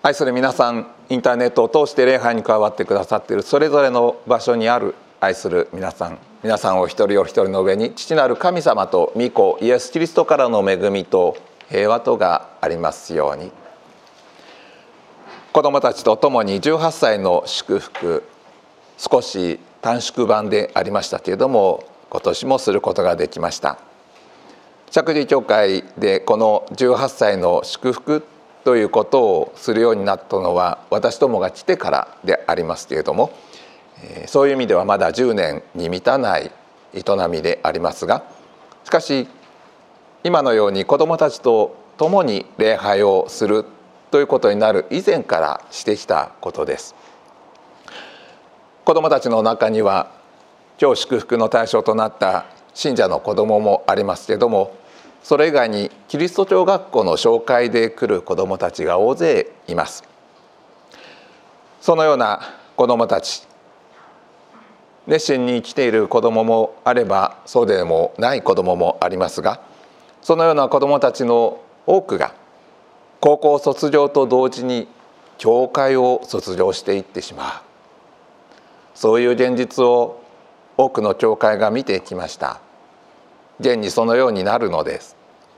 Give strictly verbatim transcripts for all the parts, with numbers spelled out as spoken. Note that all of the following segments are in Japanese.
愛する皆さん、インターネットを通して礼拝に加わってくださっているそれぞれの場所にある愛する皆さん、皆さんお一人お一人の上に父なる神様と御子イエス・キリストからの恵みと平和とがありますように。子どもたちと共にじゅうはっさいの祝福、少し短縮版でありましたけれども、今年もすることができました。石神教会でこのじゅうはっさいの祝福ということをするようになったのは私どもが来てからでありますけれども、そういう意味ではまだじゅうねんに満たない営みでありますが、しかし今のように子どもたちと共に礼拝をするということになる以前からしてきたことです。子どもたちの中には今日祝福の対象となった信者の子どももありますけれども、それ以外にキリスト教学校の紹介で来る子どもたちが大勢います。そのような子どもたち、熱心に来ている子どももあればそうでもない子どももありますが、そのような子どもたちの多くが高校卒業と同時に教会を卒業していってしまう、そういう現実を多くの教会が見てきました。現にそのようになるのです。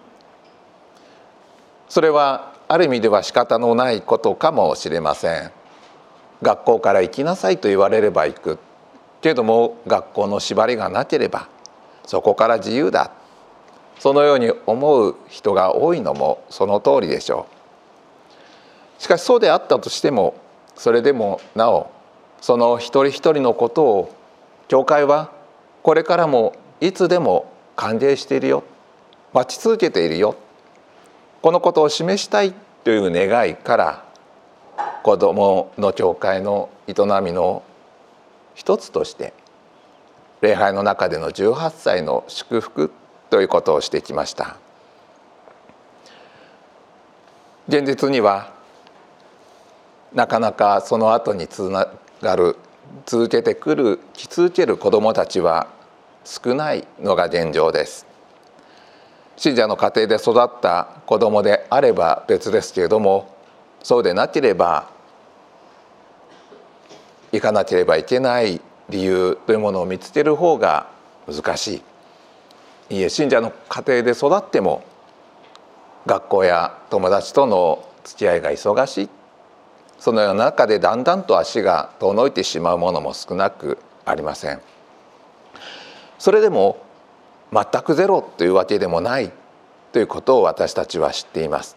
それはある意味では仕方のないことかもしれません。学校から行きなさいと言われれば行くけれども、学校の縛りがなければそこから自由だ、そのように思う人が多いのもその通りでしょう。しかしそうであったとしても、それでもなおその一人一人のことを教会はこれからもいつでも歓迎しているよ、待ち続けているよ、このことを示したいという願いから子どもの教会の営みの一つとして礼拝の中でのじゅうはっさいの祝福ということをしてきました。現実にはなかなかその後につながる、続けてくる、来続ける子どもたちは少ないのが現状です。信者の家庭で育った子どもであれば別ですけれども、そうでなければ行かなければいけない理由というものを見つける方が難しい。いいえ、信者の家庭で育っても学校や友達との付き合いが忙しい、そのような中でだんだんと足が遠のいてしまうものも少なくありません。それでも全くゼロというわけでもないということを私たちは知っています。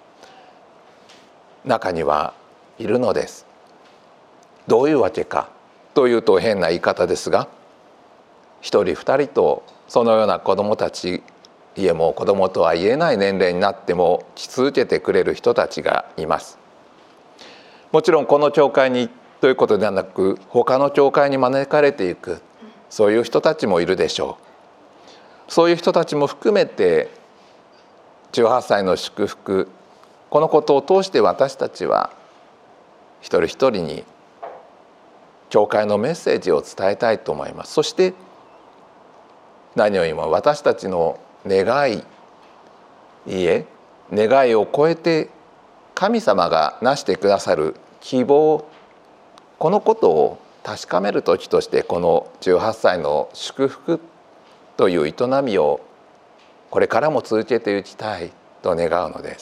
中にはいるのです。どういうわけかというと変な言い方ですが、一人二人とそのような子どもたち、いえもう子どもとは言えない年齢になっても来続けてくれる人たちがいます。もちろんこの教会にということではなく、他の教会に招かれていく、そういう人たちもいるでしょう。そういう人たちも含めてじゅうはっさいの祝福、このことを通して私たちは一人一人に教会のメッセージを伝えたいと思います。そして何よりも私たちの願い、いいえ願いを超えて神様がなしてくださる希望、このことを確かめる時としてこのじゅうはっさいの祝福という営みをこれからも続けていきたいと願うのです。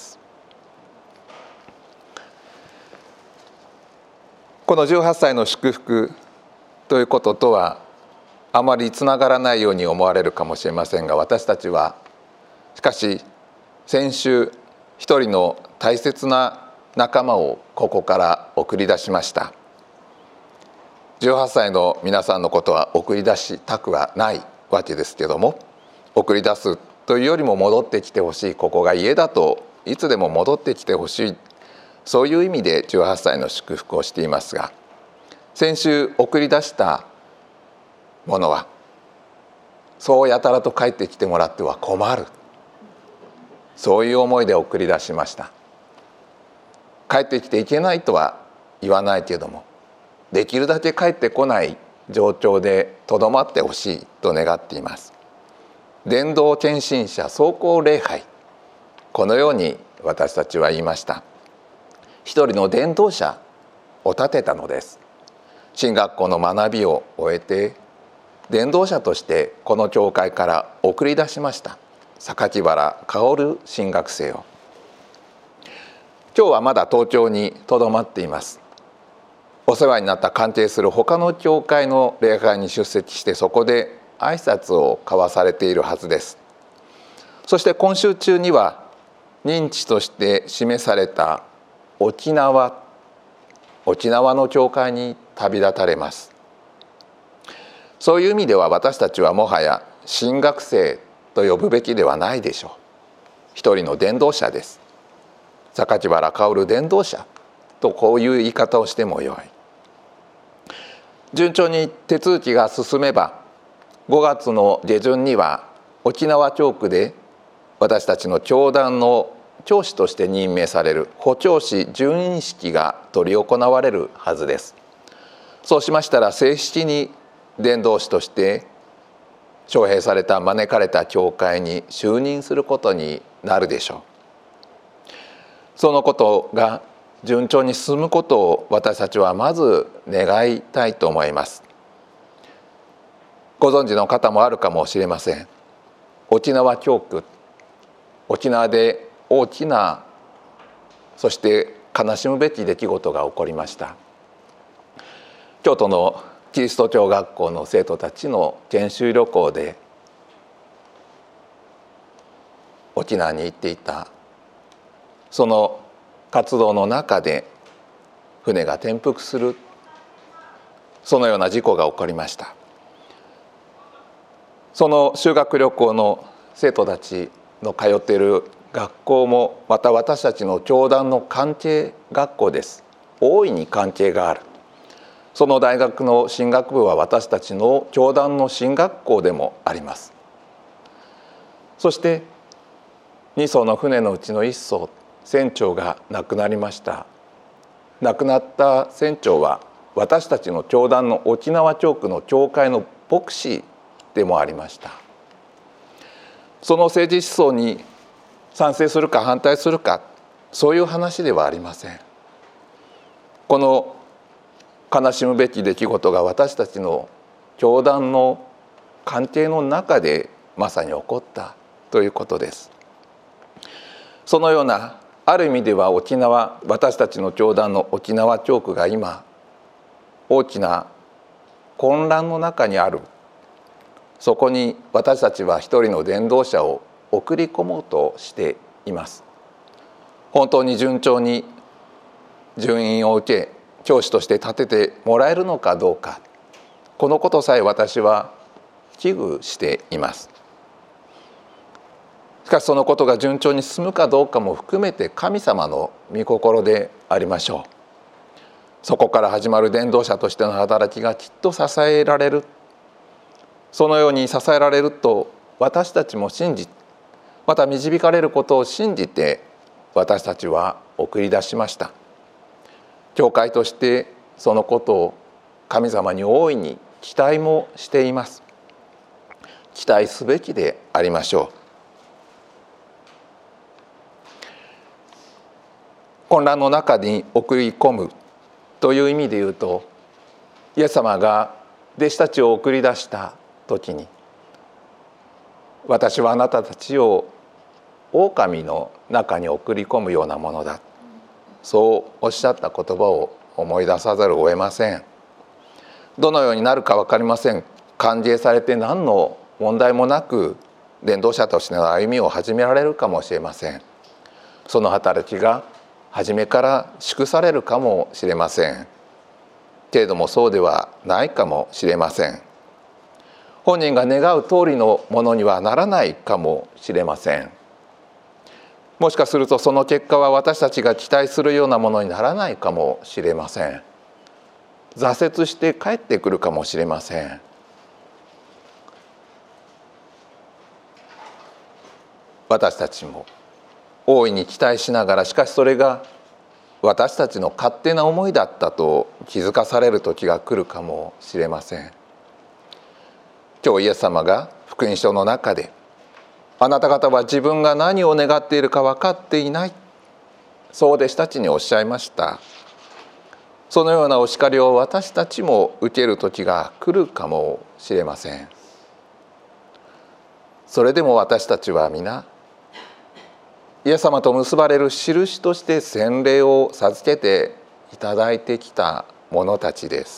このじゅうはっさいの祝福ということとはあまりつながらないように思われるかもしれませんが、私たちはしかし先週一人の大切な仲間をここから送り出しました。じゅうはっさいの皆さんのことは送り出したくはないわけですけども、送り出すというよりも戻ってきてほしい、ここが家だといつでも戻ってきてほしい、そういう意味でじゅうはっさいの祝福をしていますが、先週送り出したものはそうやたらと帰ってきてもらっては困る、そういう思いで送り出しました。帰ってきていけないとは言わないけれども、できるだけ帰ってこない状況でとどまってほしいと願っています。伝道献身者壮行礼拝、このように私たちは言いました。 一人の伝道者を立てたのです。神学校の学びを終えて伝道者としてこの教会から送り出しました榊原薫神学生を。今日はまだ東京にとどまっています。お世話になった関係する他の教会の礼拝に出席して、そこで挨拶を交わされているはずです。そして今週中には任地として示された沖縄沖縄の教会に旅立たれます。そういう意味では私たちはもはや神学生と呼ぶべきではないでしょう。一人の伝道者です。榊原薫伝道者とこういう言い方をしてもよい。順調に手続きが進めばごがつの下旬には沖縄教区で私たちの教団の教師として任命される補教師殉任式が執り行われるはずです。そうしましたら正式に伝道師として招聘された招かれた教会に就任することになるでしょう。そのことが順調に進むことを私たちはまず願いたいと思います。ご存知の方もあるかもしれません。沖縄教区、沖縄で大きなそして悲しむべき出来事が起こりました。京都のキリスト教学校の生徒たちの研修旅行で沖縄に行っていた。その活動の中で船が転覆する、そのような事故が起こりました。その修学旅行の生徒たちの通っている学校もまた私たちの教団の関係学校です。大いに関係がある。その大学の神学部は私たちの教団の神学校でもあります。そしてに艘の船のうちのいっ艘、船長が亡くなりました。亡くなった船長は私たちの教団の沖縄教区の教会の牧師でもありました。その政治思想に賛成するか反対するか、そういう話ではありません。この悲しむべき出来事が私たちの教団の関係の中でまさに起こったということです。そのようなある意味では沖縄、私たちの教団の沖縄教区が今大きな混乱の中にある。そこに私たちは一人の伝道者を送り込もうとしています。本当に順調に殉任を受け教師として立ててもらえるのかどうか、このことさえ私は危惧しています。しかしそのことが順調に進むかどうかも含めて神様の御心でありましょう。そこから始まる伝道者としての働きがきっと支えられる。そのように支えられると私たちも信じ、また導かれることを信じて私たちは送り出しました。教会としてそのことを神様に大いに期待もしています。期待すべきでありましょう。混乱の中に送り込むという意味で言うと、イエス様が弟子たちを送り出した時に、私はあなたたちを狼の中に送り込むようなものだ、そうおっしゃった言葉を思い出さざるを得ません。どのようになるか分かりません。歓迎されて何の問題もなく伝道者としての歩みを始められるかもしれません。その働きが初めから祝されるかもしれませんけれども、そうではないかもしれません。本人が願う通りのものにはならないかもしれません。もしかするとその結果は私たちが期待するようなものにならないかもしれません。挫折して帰ってくるかもしれません。私たちも大いに期待しながら、しかしそれが私たちの勝手な思いだったと気づかされる時が来るかもしれません。今日イエス様が福音書の中で、あなた方は自分が何を願っているか分かっていない、 そう弟子たちにおっしゃいました。そのようなお叱りを私たちも受ける時が来るかもしれません。それでも私たちは皆イエス様と結ばれる印として洗礼を授けていただいてきた者たちです。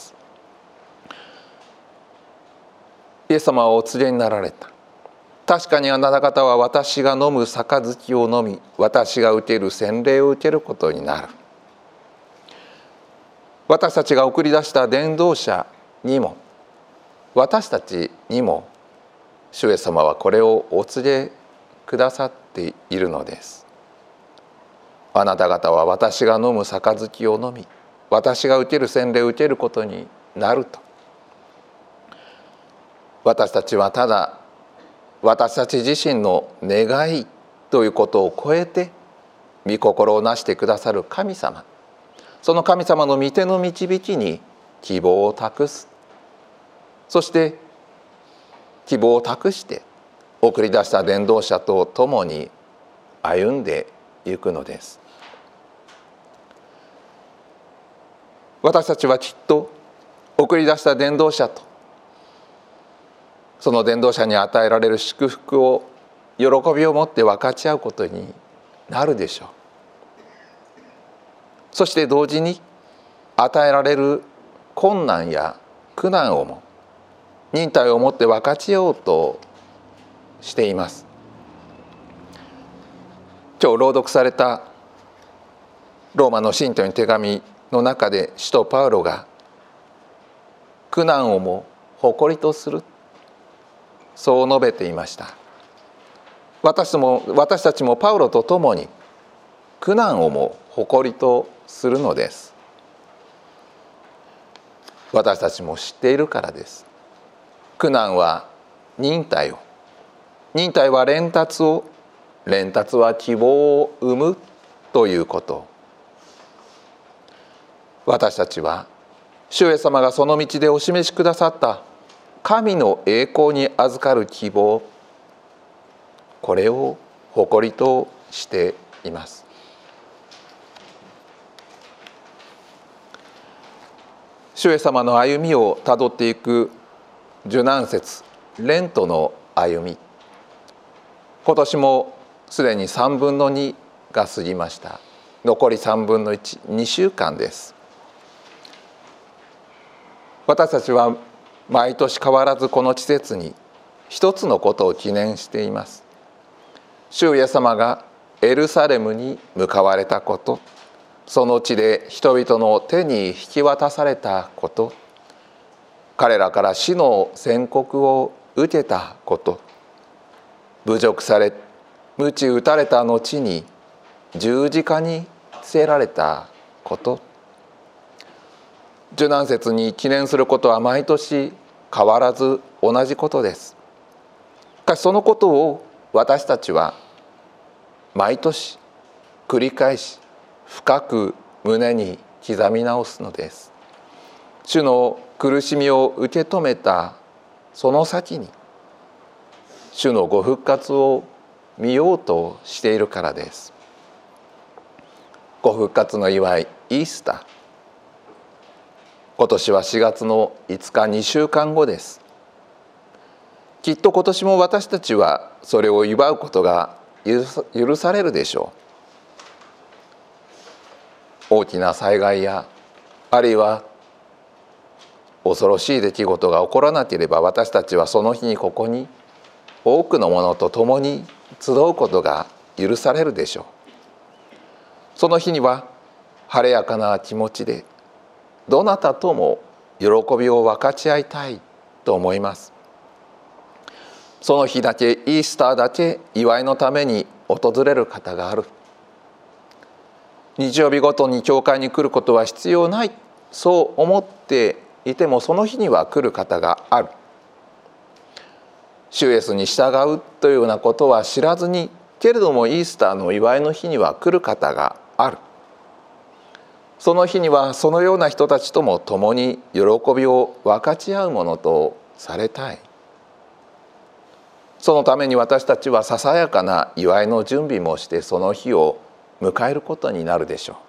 イエス様はお告げになられた。確かにあなた方は私が飲む杯を飲み、私が受ける洗礼を受けることになる。私たちが送り出した伝道者にも、私たちにも、主イエス様はこれをお告げくださっているのです。あなた方は私が飲む杯を飲み、私が受ける洗礼を受けることになると。私たちはただ私たち自身の願いということを超えて御心をなしてくださる神様、その神様の御手の導きに希望を託す。そして希望を託して送り出した伝道者と共に歩んでいくのです。私たちはきっと送り出した伝道者とその伝道者に与えられる祝福を喜びを持って分かち合うことになるでしょう。そして同時に与えられる困難や苦難をも忍耐を持って分かち合おうとしています。今日朗読されたローマの信徒の手紙の中で使徒パウロが苦難をも誇りとする、そう述べていました。私も私たちもパウロと共に苦難をも誇りとするのです。私たちも知っているからです。苦難は忍耐を、忍耐は練達を、練達は希望を生むということ。私たちは主イエス様がその道でお示しくださった神の栄光に預かる希望、これを誇りとしています。主イエス様の歩みをたどっていく受難節レントの歩み、今年もすでにさんぶんのにが過ぎました。残りさんぶんのいち、にしゅうかんです。私たちは毎年変わらずこの季節に一つのことを記念しています。主イエス様がエルサレムに向かわれたこと、その地で人々の手に引き渡されたこと、彼らから死の宣告を受けたこと、侮辱され鞭打たれた後に十字架につけられたこと、受難節に記念することは毎年変わらず同じことです。しかしそのことを私たちは毎年繰り返し深く胸に刻み直すのです。主の苦しみを受け止めたその先に主のご復活を見ようとしているからです。ご復活の祝い、イースター、今年はしがつのいつか、にしゅうかんごです。きっと今年も私たちはそれを祝うことが許されるでしょう。大きな災害やあるいは恐ろしい出来事が起こらなければ、私たちはその日にここに多くの者と共に集うことが許されるでしょう。その日には晴れやかな気持ちでどなたとも喜びを分かち合いたいと思います。その日だけ、イースターだけ祝いのために訪れる方がある。日曜日ごとに教会に来ることは必要ない、そう思っていてもその日には来る方がある。主イエスに従うというようなことは知らずに、けれどもイースターの祝いの日には来る方がある。その日にはそのような人たちとも共に喜びを分かち合うものとされたい。そのために私たちはささやかな祝いの準備もしてその日を迎えることになるでしょう。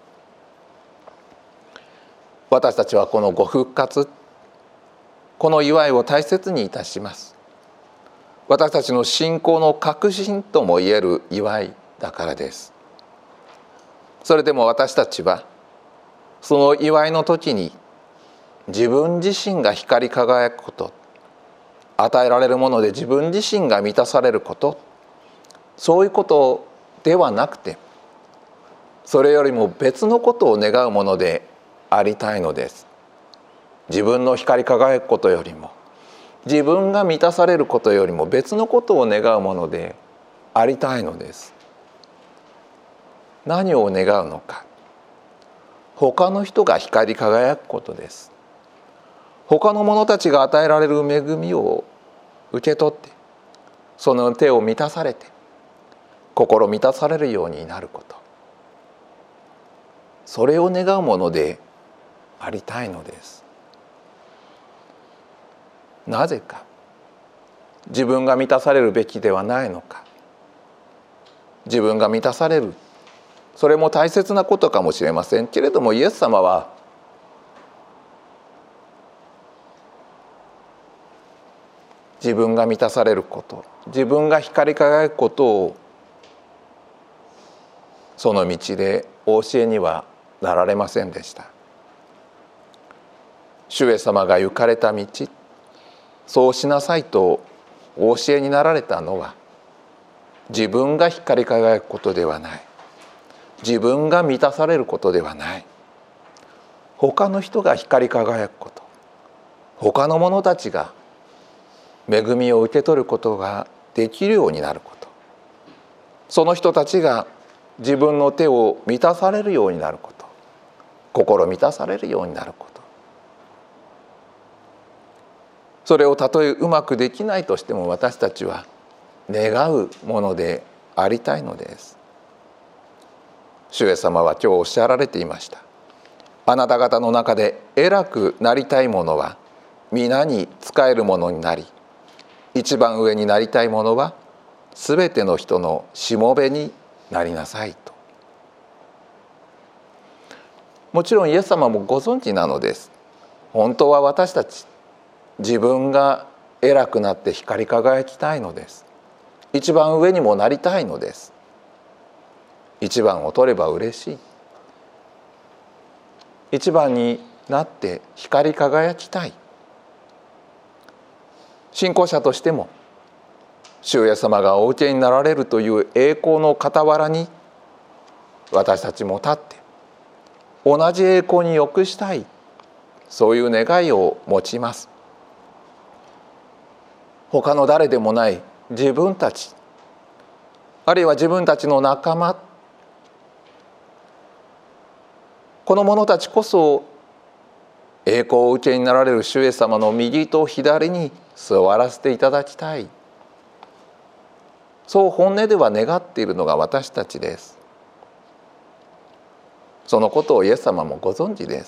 私たちはこのご復活、この祝いを大切にいたします。私たちの信仰の確信ともいえる祝いだからです。それでも私たちはその祝いの時に自分自身が光り輝くこと、与えられるもので自分自身が満たされること、そういうことではなくて、それよりも別のことを願うものでありたいのです。自分の光り輝くことよりも、自分が満たされることよりも別のことを願うものでありたいのです。何を願うのか。他の人が光り輝くことです。他の者たちが与えられる恵みを受け取って、その手を満たされて、心満たされるようになること。それを願うものでありたいのです。なぜか。自分が満たされるべきではないのか。自分が満たされる。それも大切なことかもしれませんけれども、イエス様は自分が満たされること、自分が光り輝くことをその道でお教えにはなられませんでした。主イエス様が行かれた道、そうしなさいとお教えになられたのは、自分が光り輝くことではない、自分が満たされることではない、他の人が光り輝くこと、他の者たちが恵みを受け取ることができるようになること、その人たちが自分の手を満たされるようになること、心満たされるようになること、それをたとえうまくできないとしても私たちは願うものでありたいのです。主イエス様は今日おっしゃられていました。あなた方の中で偉くなりたい者は皆に仕えるものになり、一番上になりたい者はすべての人のしもべになりなさいと。もちろんイエス様もご存知なのです。本当は私たち自分が偉くなって光り輝きたいのです。一番上にもなりたいのです。一番を取れば嬉しい。一番になって光り輝きたい。信仰者としても主イエス様がお受けになられるという栄光の傍らに私たちも立って同じ栄光によくしたい、そういう願いを持ちます。他の誰でもない自分たち、あるいは自分たちの仲間、この者たちこそ栄光をお受けになられる主イエス様の右と左に座らせていただきたい、そう本音では願っているのが私たちです。そのことをイエス様もご存知です。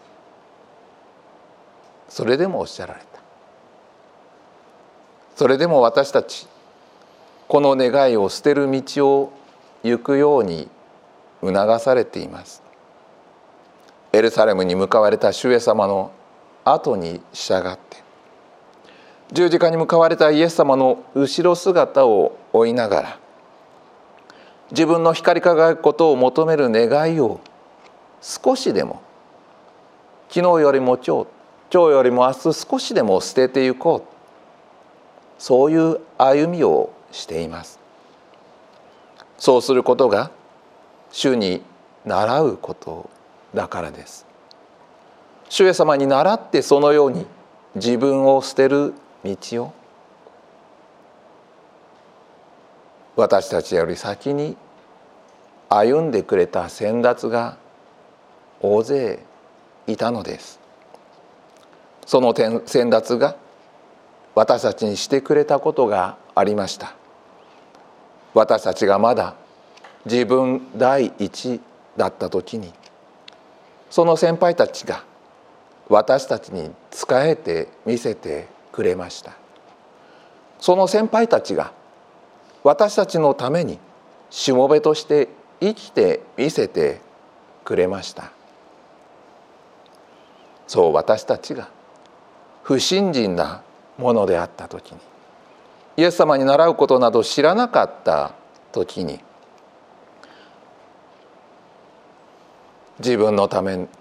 それでもおっしゃられた。それでも私たちこの願いを捨てる道を行くように促されています。エルサレムに向かわれた主イエス様の後に従って十字架に向かわれたイエス様の後ろ姿を追いながら、自分の光り輝くことを求める願いを少しでも、昨日よりも今日、今日よりも明日少しでも捨てていこう、そういう歩みをしています。そうすることが主に習うことだからです。主イエス様に倣ってそのように自分を捨てる道を私たちより先に歩んでくれた先達が大勢いたのです。その先達が私たちにしてくれたことがありました。私たちがまだ自分第一だった時に、その先輩たちが私たちに仕えて見せてくれました。その先輩たちが私たちのためにしもべとして生きて見せてくれました。そう私たちが不信心なものであった時に、イエス様に倣うことなど知らなかった時に、自分のために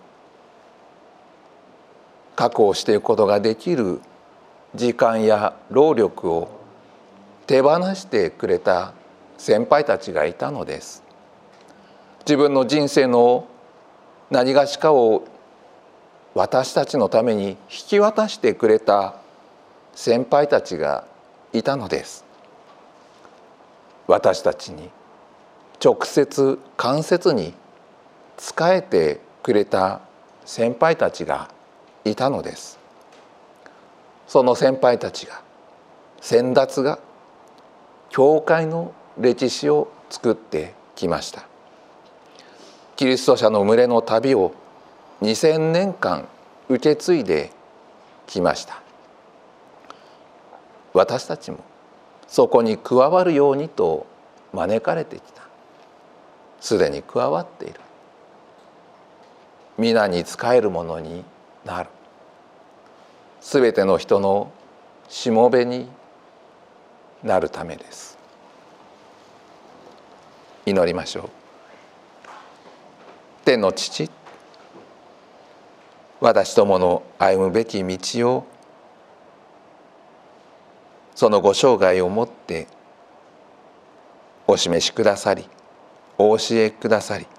確保していくことができる時間や労力を手放してくれた先輩たちがいたのです。自分の人生の何がしかを私たちのために引き渡してくれた先輩たちがいたのです。私たちに直接間接に仕えてくれた先輩たちがいたのです。その先輩たちが、先達が教会の歴史を作ってきました。キリスト者の群れの旅をにせんねんかん受け継いできました。私たちもそこに加わるようにと招かれてきた。すでに加わっている。皆に仕えるものになる。すべての人のしもべになるためです。祈りましょう。天の父、私どもの歩むべき道をそのご生涯をもってお示しくださり、お教えくださり、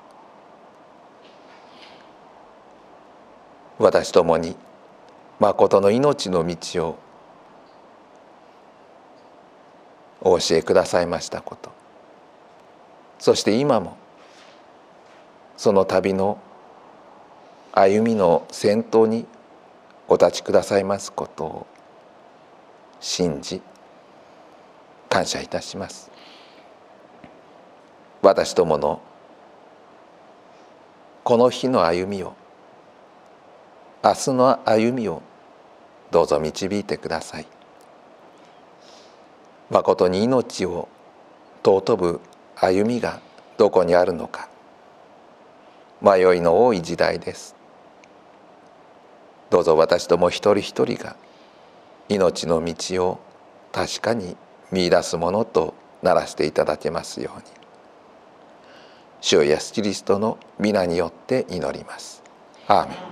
私どもにまことの命の道をお教えくださいましたこと、そして今もその旅の歩みの先頭にお立ちくださいますことを信じ感謝いたします。私どものこの日の歩みを、明日の歩みをどうぞ導いてください。まことに命を尊ぶ歩みがどこにあるのか、迷いの多い時代です。どうぞ私ども一人一人が命の道を確かに見出すものとならしていただけますように、主イエスキリストの皆によって祈ります。アーメン。